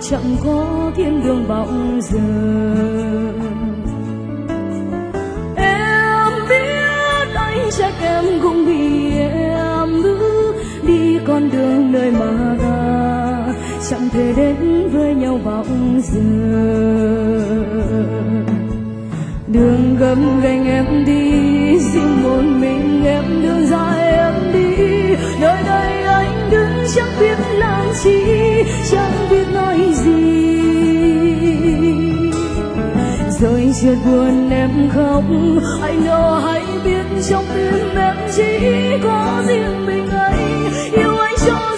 chẳng có thiên đường bao giờ. Em biết anh trách em cũng vì em bước đi con đường nơi mà ta chẳng thể đến với nhau bao giờ. Đường gập ghềnh em đi, riêng một mình em đường dài em đi. Nơi đây anh đứng chẳng biết làm chi, chẳng biết nói gì. Rồi chợt buồn em khóc, anh đâu hay biết trong tim em chỉ có riêng mình anh. Yêu anh cho